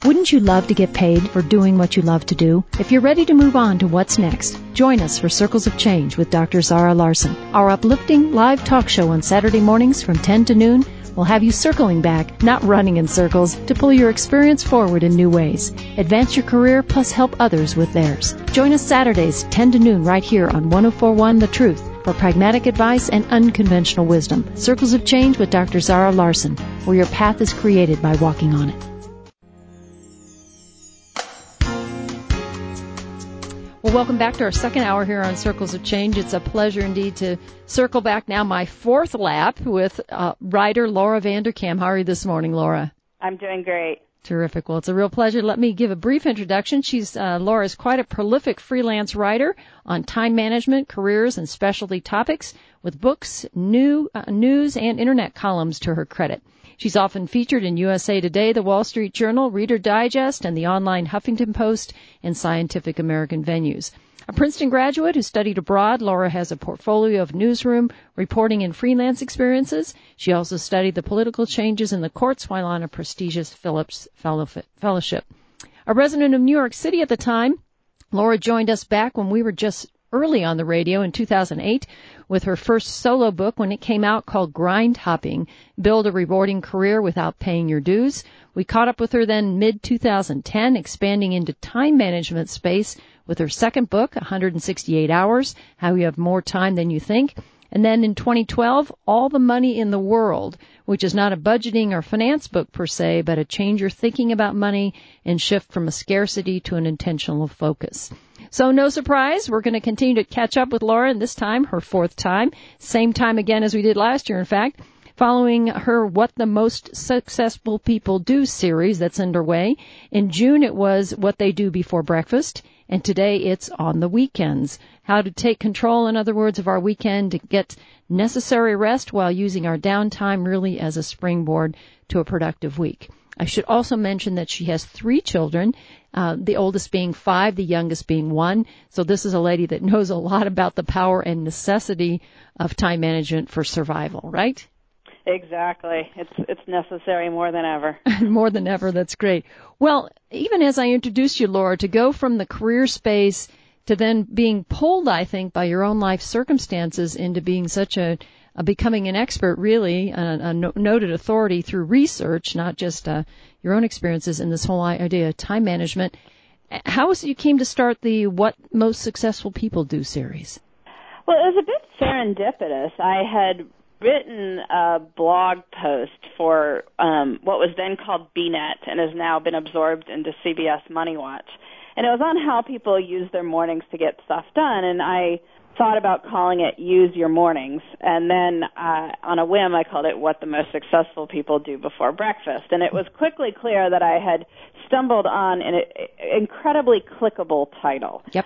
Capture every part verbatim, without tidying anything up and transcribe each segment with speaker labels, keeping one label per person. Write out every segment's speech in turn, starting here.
Speaker 1: Wouldn't you love to get paid for doing what you love to do? If you're ready to move on to what's next, join us for Circles of Change with Doctor Zara Larson. Our uplifting live talk show on Saturday mornings from ten to noon will have you circling back, not running in circles, to pull your experience forward in new ways. Advance your career plus help others with theirs. Join us Saturdays ten to noon right here on one oh four point one The Truth for pragmatic advice and unconventional wisdom. Circles of Change with Doctor Zara Larson, where your path is created by walking on it. Well, welcome back to our second hour here on Circles of Change. It's a pleasure indeed to circle back now my fourth lap with uh, writer Laura Vanderkam. How are you this morning, Laura?
Speaker 2: I'm doing great.
Speaker 1: Terrific. Well, it's a real pleasure. Let me give a brief introduction. She's uh, Laura is quite a prolific freelance writer on time management, careers, and specialty topics with books, new uh, news, and internet columns to her credit. She's often featured in U S A Today, The Wall Street Journal, Reader Digest, and the online Huffington Post and Scientific American venues. A Princeton graduate who studied abroad, Laura has a portfolio of newsroom, reporting, and freelance experiences. She also studied the political changes in the courts while on a prestigious Phillips Fellowship. A resident of New York City at the time, Laura joined us back when we were just early on the radio in two thousand eight with her first solo book when it came out called Grind Hopping, Build a Rewarding Career Without Paying Your Dues. We caught up with her then mid twenty ten, expanding into time management space with her second book, one hundred sixty-eight hours, How You Have More Time Than You Think. And then in twenty twelve, All the Money in the World, which is not a budgeting or finance book per se, but a change your thinking about money and shift from a scarcity to an intentional focus. So no surprise, we're going to continue to catch up with Laura, and this time, her fourth time, same time again as we did last year, in fact, following her What the Most Successful People Do series that's underway. In June, it was What They Do Before Breakfast, and today it's On the Weekends. How to take control, in other words, of our weekend to get necessary rest while using our downtime really as a springboard to a productive week. I should also mention that she has three children, uh, the oldest being five, the youngest being one. So this is a lady that knows a lot about the power and necessity of time management for survival, right?
Speaker 2: Exactly. It's it's necessary more than ever.
Speaker 1: More than ever. That's great. Well, even as I introduced you, Laura, to go from the career space to then being pulled, I think, by your own life circumstances into being such a, a becoming an expert, really, a, a no, noted authority through research, not just uh, your own experiences in this whole idea of time management. How was it you came to start the What Most Successful People Do series?
Speaker 2: Well, it was a bit serendipitous. I had written a blog post for um, what was then called B net and has now been absorbed into C B S Money Watch. And it was on how people use their mornings to get stuff done. And I thought about calling it Use Your Mornings. And then uh, on a whim, I called it What the Most Successful People Do Before Breakfast. And it was quickly clear that I had stumbled on an incredibly clickable title.
Speaker 1: Yep.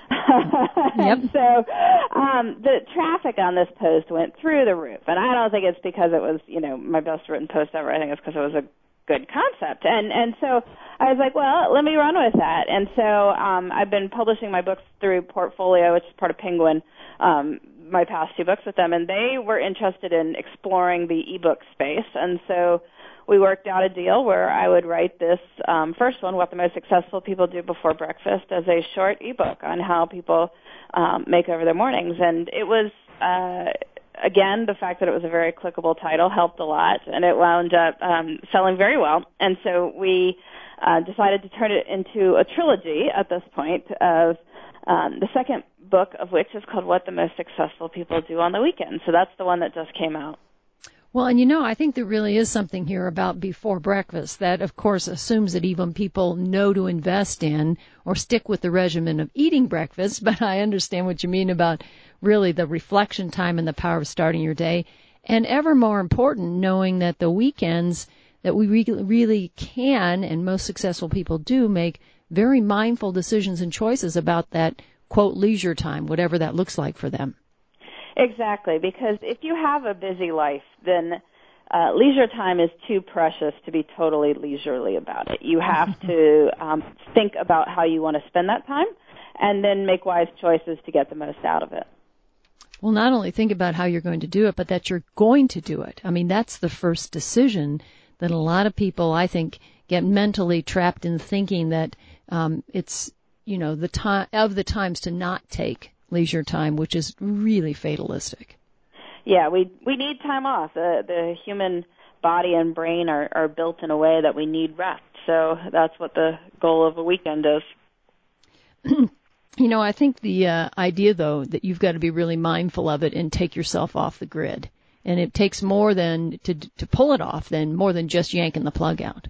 Speaker 1: Yep.
Speaker 2: So um, the traffic on this post went through the roof. And I don't think it's because it was, you know, my best written post ever. I think it's because it was a good concept. And and so I was like, well, let me run with that. And so um, I've been publishing my books through Portfolio, which is part of Penguin, um, my past two books with them, and they were interested in exploring the ebook space. And so we worked out a deal where I would write this um, first one, What the Most Successful People Do Before Breakfast, as a short ebook on how people um, make over their mornings. And it was uh Again, the fact that it was a very clickable title helped a lot, and it wound up um, selling very well. And so we uh, decided to turn it into a trilogy at this point of um, the second book of which is called What the Most Successful People Do on the Weekend. So that's the one that just came out.
Speaker 1: Well, and you know, I think there really is something here about before breakfast that, of course, assumes that even people know to invest in or stick with the regimen of eating breakfast. But I understand what you mean about really the reflection time and the power of starting your day. And ever more important, knowing that the weekends that we re- really can, and most successful people do, make very mindful decisions and choices about that, quote, leisure time, whatever that looks like for them.
Speaker 2: Exactly, because if you have a busy life, then uh, leisure time is too precious to be totally leisurely about it. You have to um, think about how you want to spend that time and then make wise choices to get the most out of it.
Speaker 1: Well, not only think about how you're going to do it, but that you're going to do it. I mean, that's the first decision that a lot of people, I think, get mentally trapped in thinking that um, it's, you know, the time of the times to not take leisure time, which is really fatalistic.
Speaker 2: Yeah, we we need time off. The the human body and brain are, are built in a way that we need rest. So that's what the goal of a weekend is.
Speaker 1: You know, I think the uh, idea, though, that you've got to be really mindful of it and take yourself off the grid. And it takes more than to to pull it off than more than just yanking the plug out.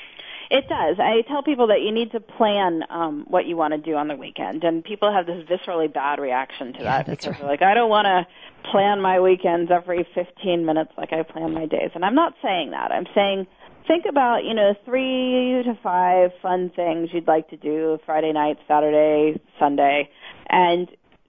Speaker 2: It does. I tell people that you need to plan um, what you want to do on the weekend, and people have this viscerally bad reaction to
Speaker 1: yeah,
Speaker 2: that
Speaker 1: because
Speaker 2: right.
Speaker 1: they're
Speaker 2: like, I don't want to plan my weekends every fifteen minutes like I plan my days. And I'm not saying that. I'm saying think about, you know, three to five fun things you'd like to do Friday night, Saturday, Sunday, and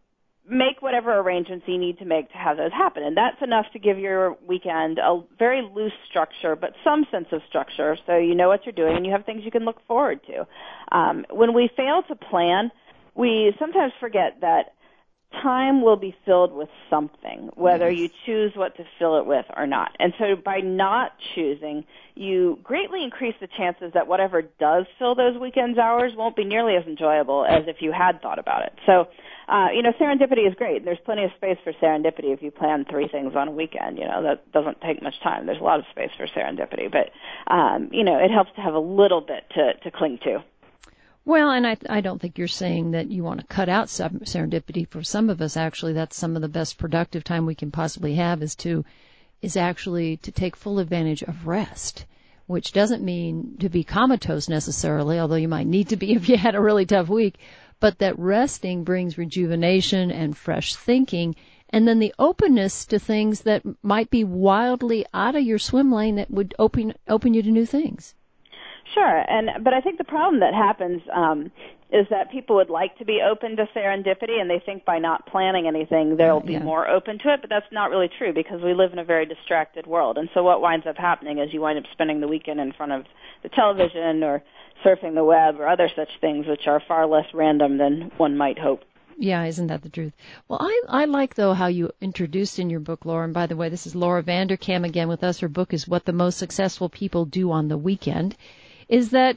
Speaker 2: make whatever arrangements you need to make to have those happen. And that's enough to give your weekend a very loose structure, but some sense of structure, so you know what you're doing and you have things you can look forward to. Um, when we fail to plan, we sometimes forget that time will be filled with something, whether
Speaker 1: yes.
Speaker 2: you choose what to fill it with or not. And so by not choosing, you greatly increase the chances that whatever does fill those weekends hours won't be nearly as enjoyable as if you had thought about it. So, uh, you know, serendipity is great. There's plenty of space for serendipity if you plan three things on a weekend. You know, that doesn't take much time. There's a lot of space for serendipity. But, um, you know, it helps to have a little bit to, to cling to.
Speaker 1: Well, and I, I don't think you're saying that you want to cut out serendipity. For some of us, actually, that's some of the best productive time we can possibly have is to, is actually to take full advantage of rest, which doesn't mean to be comatose necessarily, although you might need to be if you had a really tough week, but that resting brings rejuvenation and fresh thinking, and then the openness to things that might be wildly out of your swim lane that would open, open you to new things.
Speaker 2: Sure, and but I think the problem that happens um, is that people would like to be open to serendipity, and they think by not planning anything they'll be
Speaker 1: yeah.
Speaker 2: more open to it, but that's not really true because we live in a very distracted world. And so what winds up happening is you wind up spending the weekend in front of the television or surfing the web or other such things which are far less random than one might hope.
Speaker 1: Yeah, isn't that the truth? Well, I, I like, though, how you introduced in your book, Laura, and by the way, this is Laura Vanderkam again with us. Her book is What the Most Successful People Do on the Weekend. Is that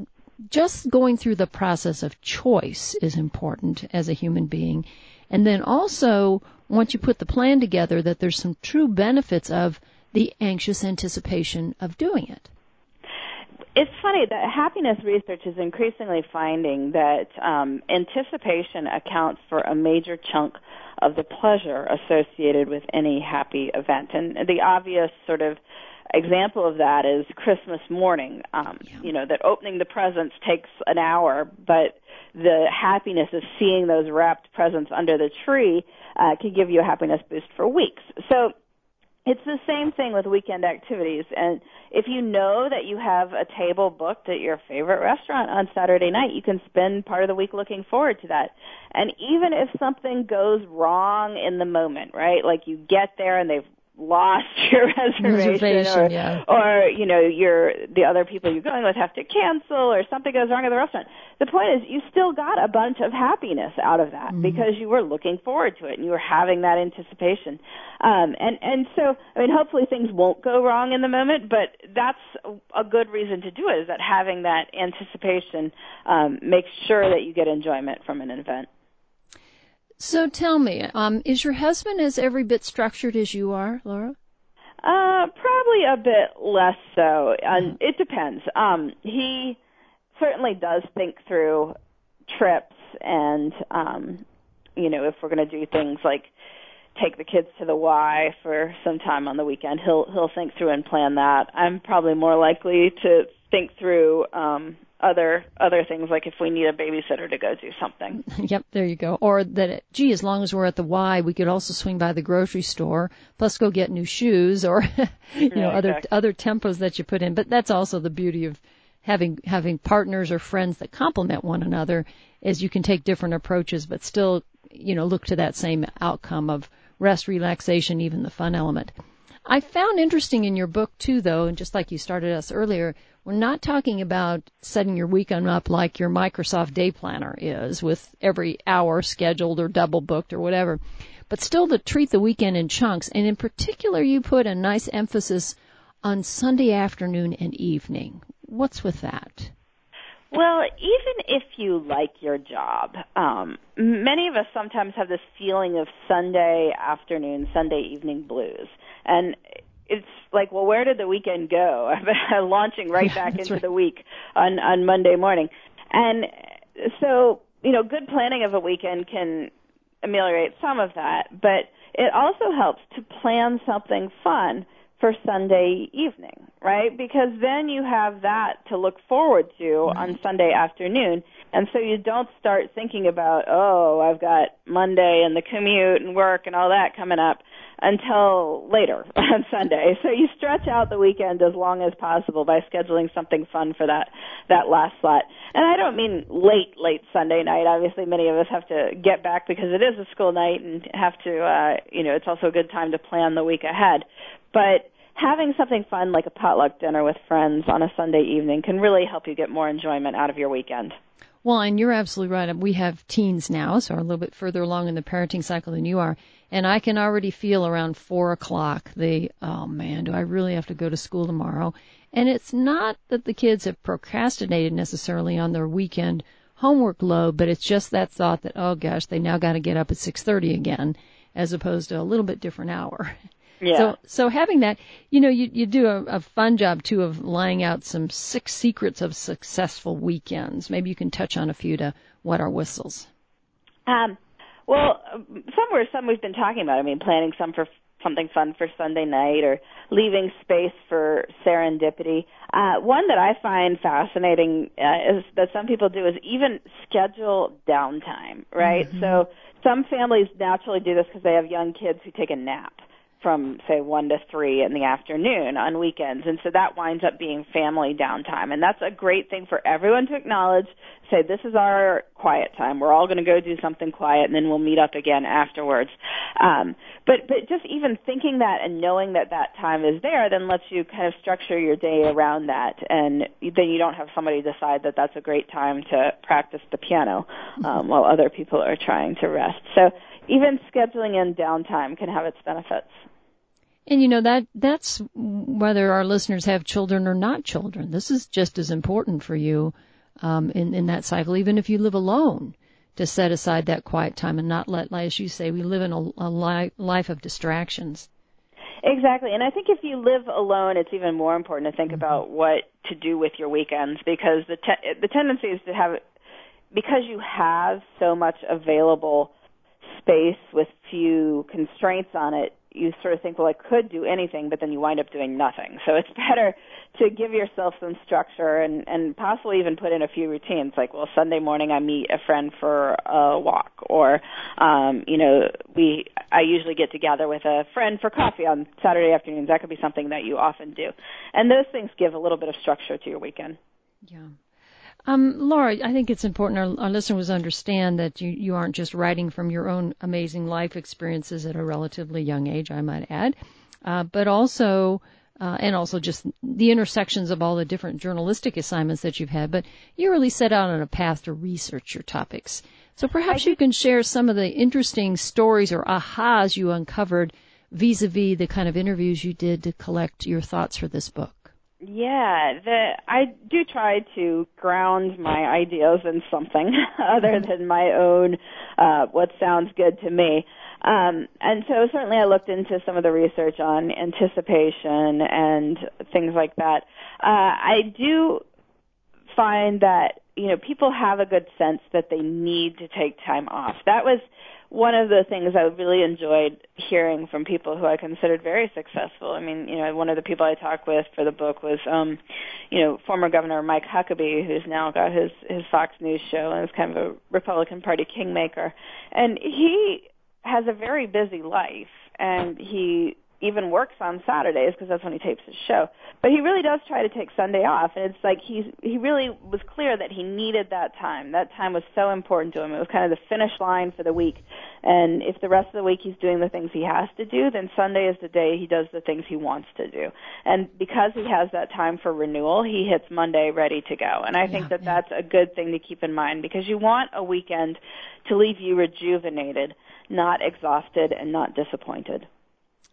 Speaker 1: just going through the process of choice is important as a human being. And then also, once you put the plan together, that there's some true benefits of the anxious anticipation of doing it.
Speaker 2: It's funny that happiness research is increasingly finding that um, anticipation accounts for a major chunk of the pleasure associated with any happy event. And the obvious sort of example of that is Christmas morning. Um,
Speaker 1: yeah.
Speaker 2: You know, that opening the presents takes an hour, but the happiness of seeing those wrapped presents under the tree uh, can give you a happiness boost for weeks. So it's the same thing with weekend activities. And if you know that you have a table booked at your favorite restaurant on Saturday night, you can spend part of the week looking forward to that. And even if something goes wrong in the moment, right, like you get there and they've lost your reservation,
Speaker 1: reservation
Speaker 2: or,
Speaker 1: yeah.
Speaker 2: or, you know, you're, the other people you're going with have to cancel, or something goes wrong at the restaurant. The point is you still got a bunch of happiness out of that mm-hmm. because you were looking forward to it and you were having that anticipation. Um, and, and so, I mean, hopefully things won't go wrong in the moment, but that's a good reason to do it, is that having that anticipation um, makes sure that you get enjoyment from an event.
Speaker 1: So tell me, um, is your husband as every bit structured as you are, Laura?
Speaker 2: Uh, probably a bit less so. And mm-hmm. It depends. Um, he certainly does think through trips and, um, you know, if we're going to do things like take the kids to the Y for some time on the weekend, he'll he'll think through and plan that. I'm probably more likely to think through um other other things, like if we need a babysitter to go do something.
Speaker 1: Yep, there you go. Or that, gee, as long as we're at the Y, we could also swing by the grocery store, plus go get new shoes, or you know,
Speaker 2: right,
Speaker 1: other
Speaker 2: exactly.
Speaker 1: other tempos that you put in. But that's also the beauty of having having partners or friends that complement one another, is you can take different approaches, but still, you know, look to that same outcome of rest, relaxation, even the fun element. I found interesting in your book, too, though, and just like you started us earlier, we're not talking about setting your weekend up like your Microsoft Day Planner is, with every hour scheduled or double booked or whatever, but still to treat the weekend in chunks. And in particular, you put a nice emphasis on Sunday afternoon and evening. what's with that?
Speaker 2: Well, even if you like your job, um, many of us sometimes have this feeling of Sunday afternoon, Sunday evening blues. And it's like, well, where did the weekend go? I'm launching right back into
Speaker 1: right.
Speaker 2: the week on, on Monday morning. And so, you know, good planning of a weekend can ameliorate some of that, but it also helps to plan something fun for Sunday evening, right? Because then you have that to look forward to on Sunday afternoon, and so you don't start thinking about, oh, I've got Monday and the commute and work and all that coming up until later on Sunday. So you stretch out the weekend as long as possible by scheduling something fun for that, that last slot. And I don't mean late, late Sunday night. Obviously, many of us have to get back because it is a school night and have to, uh, you know, it's also a good time to plan the week ahead. But having something fun like a potluck dinner with friends on a Sunday evening can really help you get more enjoyment out of your weekend.
Speaker 1: Well, and you're absolutely right. We have teens now, so we're a little bit further along in the parenting cycle than you are. And I can already feel around four o'clock the, oh man, do I really have to go to school tomorrow? And it's not that the kids have procrastinated necessarily on their weekend homework load, but it's just that thought that, oh gosh, they now got to get up at six thirty again, as opposed to a little bit different hour.
Speaker 2: Yeah.
Speaker 1: So, so having that, you know, you, you do a, a fun job too of laying out some six secrets of successful weekends. Maybe you can touch on a few to wet our whistles.
Speaker 2: Um, well, some were some we've been talking about. I mean, planning some for something fun for Sunday night or leaving space for serendipity. Uh, one that I find fascinating uh, is that some people do is even schedule downtime, right? Mm-hmm. So some families naturally do this because they have young kids who take a nap from, say, one to three in the afternoon on weekends. And so that winds up being family downtime. And that's a great thing for everyone to acknowledge, say, this is our quiet time. We're all going to go do something quiet, and then we'll meet up again afterwards. Um, but, but just even thinking that and knowing that that time is there then lets you kind of structure your day around that. And then you don't have somebody decide that that's a great time to practice the piano um, while other people are trying to rest. So even scheduling in downtime can have its benefits.
Speaker 1: And, you know, that that's whether our listeners have children or not children. This is just as important for you um, in, in that cycle, even if you live alone, to set aside that quiet time and not let, as you say, we live in a, a li- life of distractions.
Speaker 2: Exactly. And I think if you live alone, it's even more important to think mm-hmm. about what to do with your weekends, because the te- the tendency is to have, because you have so much available space with few constraints on it, you sort of think, well, I could do anything, but then you wind up doing nothing. So it's better to give yourself some structure and, and possibly even put in a few routines, like, well, Sunday morning I meet a friend for a walk, or, um, you know, we I usually get together with a friend for coffee on Saturday afternoons. That could be something that you often do. And those things give a little bit of structure to your weekend.
Speaker 1: Yeah. Um, Laura, I think it's important our, our listeners understand that you, you aren't just writing from your own amazing life experiences at a relatively young age, I might add, uh, but also, uh, and also just the intersections of all the different journalistic assignments that you've had, but you really set out on a path to research your topics. So perhaps you can share some of the interesting stories or ahas you uncovered vis-a-vis the kind of interviews you did to collect your thoughts for this book.
Speaker 2: Yeah, the, I do try to ground my ideas in something other than my own, uh, what sounds good to me. Um, and so certainly I looked into some of the research on anticipation and things like that. Uh, I do find that, you know, people have a good sense that they need to take time off. That was one of the things I really enjoyed hearing from people who I considered very successful. I mean, you know, one of the people I talked with for the book was, um, you know, former Governor Mike Huckabee, who's now got his, his Fox News show and is kind of a Republican Party kingmaker. And he has a very busy life, and he even works on Saturdays because that's when he tapes his show. But he really does try to take Sunday off, and it's like he's he really was clear that he needed that time. That time was so important to him. It was kind of the finish line for the week. And if the rest of the week he's doing the things he has to do, then Sunday is the day he does the things he wants to do. And because he has that time for renewal, he hits Monday ready to go. And I yeah, think that yeah. that's a good thing to keep in mind, because you want a weekend to leave you rejuvenated, not exhausted and not disappointed.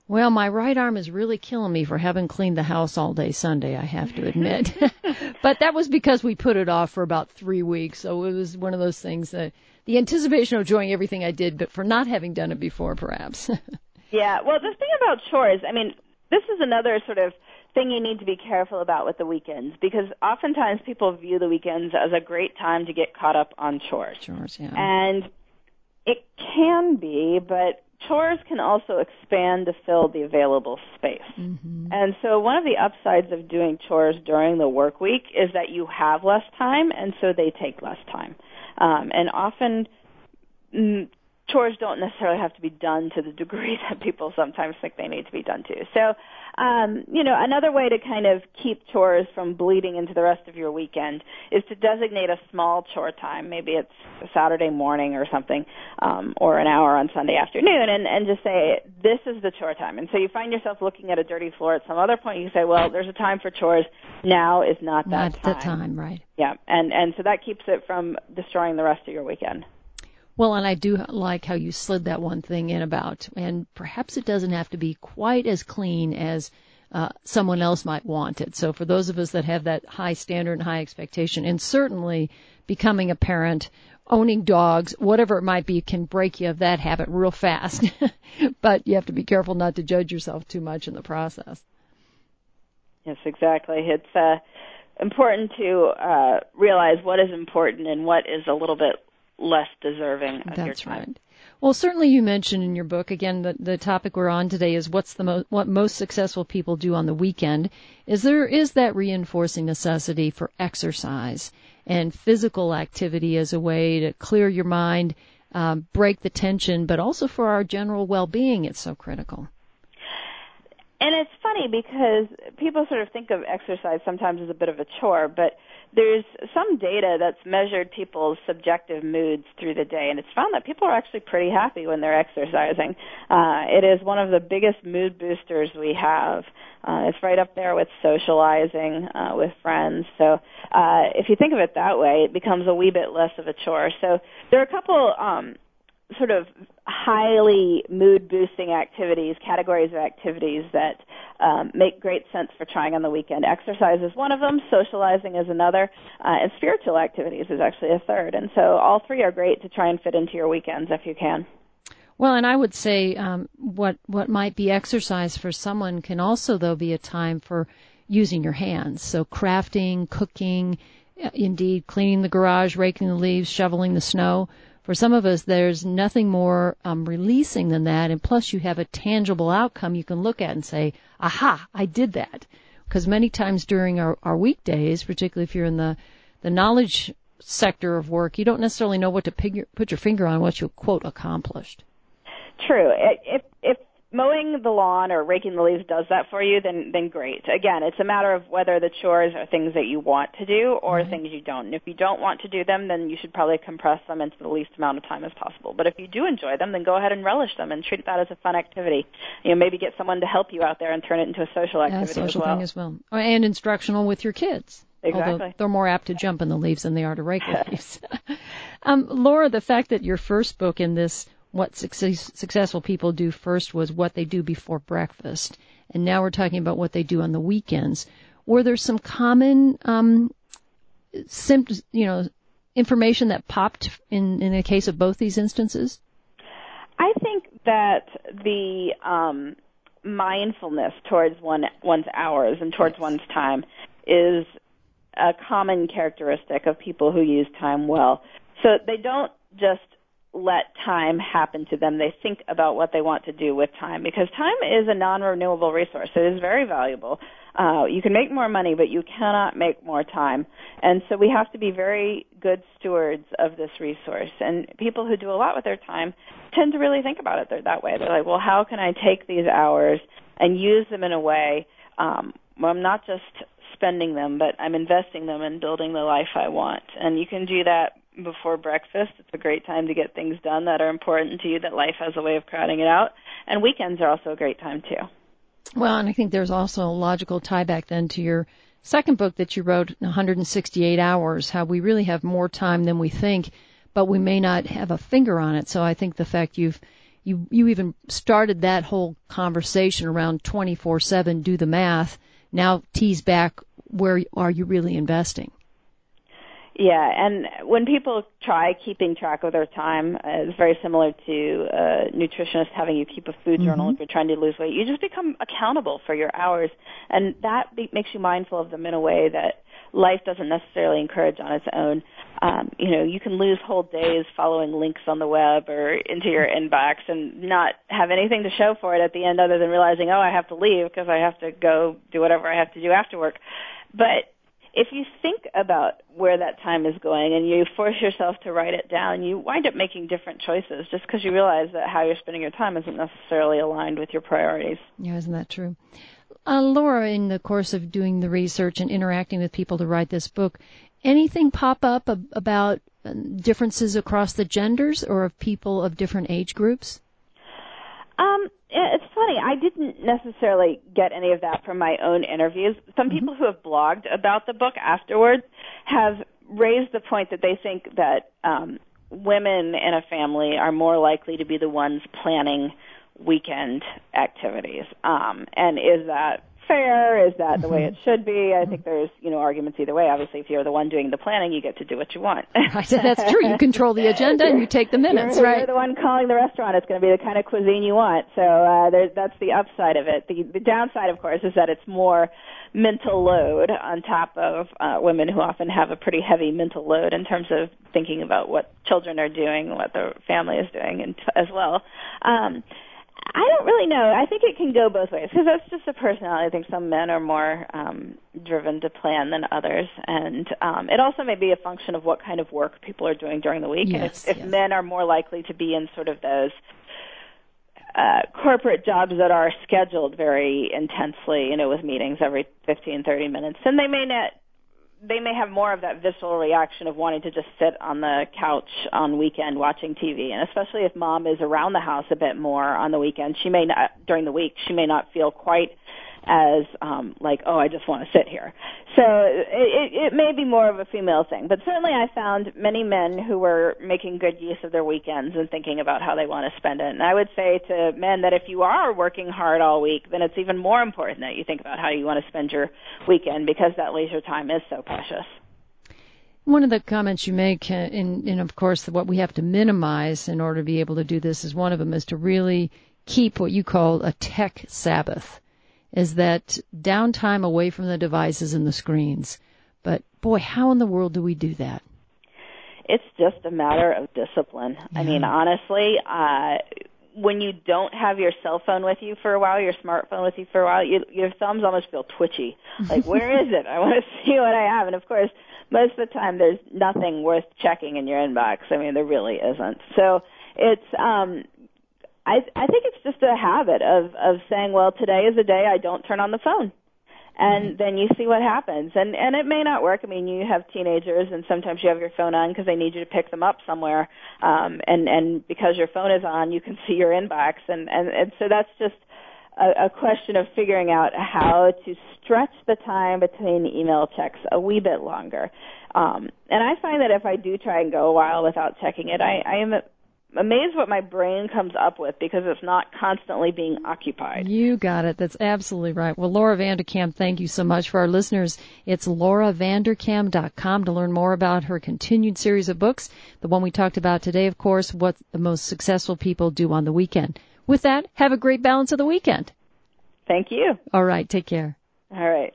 Speaker 1: Well, my right arm is really killing me for having cleaned the house all day Sunday, I have to admit. But that was because we put it off for about three weeks, so it was one of those things that the anticipation of enjoying everything I did, but for not having done it before, perhaps.
Speaker 2: Yeah, well, the thing about chores, I mean, this is another sort of thing you need to be careful about with the weekends, because oftentimes people view the weekends as a great time to get caught up on chores.
Speaker 1: Chores, yeah.
Speaker 2: And it can be, but chores can also expand to fill the available space.
Speaker 1: Mm-hmm.
Speaker 2: And so one of the upsides of doing chores during the work week is that you have less time, and so they take less time. Um, and often mm, chores don't necessarily have to be done to the degree that people sometimes think they need to be done to. So, um, you know, another way to kind of keep chores from bleeding into the rest of your weekend is to designate a small chore time. Maybe it's a Saturday morning or something, um, or an hour on Sunday afternoon, and, and just say, this is the chore time. And so you find yourself looking at a dirty floor at some other point, you say, well, there's a time for chores. Now is not that
Speaker 1: not
Speaker 2: time.
Speaker 1: Not the time, right.
Speaker 2: Yeah, and, and so that keeps it from destroying the rest of your weekend.
Speaker 1: Well, and I do like how you slid that one thing in about, and perhaps it doesn't have to be quite as clean as uh, someone else might want it. So for those of us that have that high standard and high expectation, and certainly becoming a parent, owning dogs, whatever it might be, can break you of that habit real fast. But you have to be careful not to judge yourself too much in the process.
Speaker 2: Yes, exactly. It's uh, important to uh, realize what is important and what is a little bit less deserving of
Speaker 1: That's
Speaker 2: your time.
Speaker 1: Right. Well, certainly you mentioned in your book, again, the, the topic we're on today is what's the mo- what most successful people do on the weekend. Is there is that reinforcing necessity for exercise and physical activity as a way to clear your mind, um, break the tension, but also for our general well-being, it's so critical.
Speaker 2: And it's funny because people sort of think of exercise sometimes as a bit of a chore, but there's some data that's measured people's subjective moods through the day, and it's found that people are actually pretty happy when they're exercising. Uh, it is one of the biggest mood boosters we have. Uh, it's right up there with socializing uh, with friends. So uh, if you think of it that way, it becomes a wee bit less of a chore. So there are a couple um, sort of highly mood-boosting activities, categories of activities that um, make great sense for trying on the weekend. Exercise is one of them, socializing is another, uh, and spiritual activities is actually a third. And so all three are great to try and fit into your weekends if you can.
Speaker 1: Well, and I would say um, what what might be exercise for someone can also, though, be a time for using your hands. So crafting, cooking, indeed cleaning the garage, raking the leaves, shoveling the snow. For some of us, there's nothing more um, releasing than that, and plus you have a tangible outcome you can look at and say, aha, I did that. Because many times during our, our weekdays, particularly if you're in the, the knowledge sector of work, you don't necessarily know what to pig, put your finger on what you, quote, accomplished.
Speaker 2: True. If, if mowing the lawn or raking the leaves does that for you, then then great. Again, it's a matter of whether the chores are things that you want to do or mm-hmm. things you don't. And if you don't want to do them, then you should probably compress them into the least amount of time as possible. But if you do enjoy them, then go ahead and relish them and treat that as a fun activity. You know, maybe get someone to help you out there and turn it into a social activity
Speaker 1: yeah, social
Speaker 2: as well.
Speaker 1: thing as well. And instructional with your kids.
Speaker 2: Exactly.
Speaker 1: Although they're more apt to jump in the leaves than they are to rake the leaves. um, Laura, the fact that your first book in this What success, Successful People Do First was what they do before breakfast, and now we're talking about what they do on the weekends. Were there some common, um, symptoms, you know, information that popped in, in the case of both these instances?
Speaker 2: I think that the um, mindfulness towards one, one's hours and towards yes. one's time is a common characteristic of people who use time well. So they don't just let time happen to them. They think about what they want to do with time, because time is a non-renewable resource. It is very valuable. Uh, you can make more money, but you cannot make more time. And so we have to be very good stewards of this resource. And people who do a lot with their time tend to really think about it that way. They're like, well, how can I take these hours and use them in a way um, where I'm not just spending them, but I'm investing them in building the life I want. And you can do that before breakfast. It's a great time to get things done that are important to you, that life has a way of crowding it out. And weekends are also a great time, too.
Speaker 1: Well, and I think there's also a logical tie back then to your second book that you wrote, one hundred sixty-eight hours, how we really have more time than we think, but we may not have a finger on it. So I think the fact you've you you even started that whole conversation around twenty-four seven, do the math. Now tease back, where are you really investing?
Speaker 2: Yeah, and when people try keeping track of their time, uh, it's very similar to a nutritionist having you keep a food journal mm-hmm. if you're trying to lose weight. You just become accountable for your hours, and that be- makes you mindful of them in a way that life doesn't necessarily encourage on its own. Um, you know, you can lose whole days following links on the web or into your inbox and not have anything to show for it at the end other than realizing, oh, I have to leave because I have to go do whatever I have to do after work. But if you think about where that time is going and you force yourself to write it down, you wind up making different choices just because you realize that how you're spending your time isn't necessarily aligned with your priorities.
Speaker 1: Yeah, isn't that true? Uh, Laura, in the course of doing the research and interacting with people to write this book, anything pop up ab- about differences across the genders or of people of different age groups?
Speaker 2: Um, it's funny. I didn't necessarily get any of that from my own interviews. Some people who have blogged about the book afterwards have raised the point that they think that um, women in a family are more likely to be the ones planning weekend activities. Um, and is that fair? Is that the way it should be? I think there's, you know, arguments either way. Obviously, if you're the one doing the planning, you get to do what you want.
Speaker 1: Right, that's true. You control the agenda and you take the minutes,
Speaker 2: you're,
Speaker 1: right?
Speaker 2: You're the one calling the restaurant. It's going to be the kind of cuisine you want. So uh, there's, that's the upside of it. The, the downside, of course, is that it's more mental load on top of uh, women who often have a pretty heavy mental load in terms of thinking about what children are doing, what the family is doing, and as well. Um, I don't really know. I think it can go both ways because that's just a personality. I think some men are more um, driven to plan than others, and um, it also may be a function of what kind of work people are doing during the week.
Speaker 1: Yes,
Speaker 2: and if, if
Speaker 1: yes.
Speaker 2: men are more likely to be in sort of those uh, corporate jobs that are scheduled very intensely, you know, with meetings every fifteen, thirty minutes, then they may not. They may have more of that visceral reaction of wanting to just sit on the couch on weekend watching T V, and especially if mom is around the house a bit more on the weekend, she may not, during the week, she may not feel quite as um, like, oh, I just want to sit here. So it, it may be more of a female thing, but certainly I found many men who were making good use of their weekends and thinking about how they want to spend it. And I would say to men that if you are working hard all week, then it's even more important that you think about how you want to spend your weekend because that leisure time is so precious.
Speaker 1: One of the comments you make, uh, in, in of course, what we have to minimize in order to be able to do this is one of them is to really keep what you call a tech Sabbath. Is that downtime away from the devices and the screens. But, boy, how in the world do we do that?
Speaker 2: It's just a matter of discipline. Yeah. I mean, honestly, uh, when you don't have your cell phone with you for a while, your smartphone with you for a while, you, your thumbs almost feel twitchy. Like, where is it? I want to see what I have. And, of course, most of the time there's nothing worth checking in your inbox. I mean, there really isn't. So it's um I, I think it's just a habit of, of saying, well, today is the day I don't turn on the phone. And mm-hmm. then you see what happens. And, and it may not work. I mean, you have teenagers, and sometimes you have your phone on because they need you to pick them up somewhere. Um, and, and because your phone is on, you can see your inbox. And, and, and so that's just a, a question of figuring out how to stretch the time between email checks a wee bit longer. Um, and I find that if I do try and go a while without checking it, I, I am amazed what my brain comes up with because it's not constantly being occupied.
Speaker 1: You got it. That's absolutely right. Well, Laura Vanderkam, thank you so much. For our listeners, it's laura vanderkam dot com to learn more about her continued series of books. The one we talked about today, of course, What the Most Successful People Do on the Weekend. With that, have a great balance of the weekend.
Speaker 2: Thank you.
Speaker 1: All right. Take care.
Speaker 2: All right.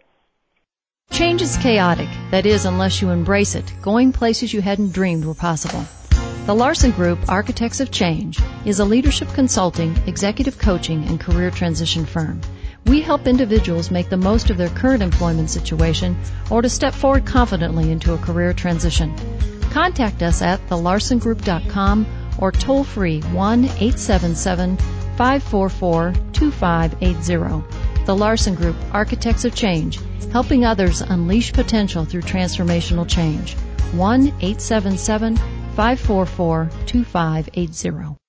Speaker 1: Change is chaotic. That is, unless you embrace it, going places you hadn't dreamed were possible. The Larson Group, Architects of Change, is a leadership consulting, executive coaching, and career transition firm. We help individuals make the most of their current employment situation or to step forward confidently into a career transition. Contact us at the larson group dot com or toll free one eight seven seven, five four four, two five eight zero. The Larson Group, Architects of Change, helping others unleash potential through transformational change. one eight seven seven, five four four, two five eight zero.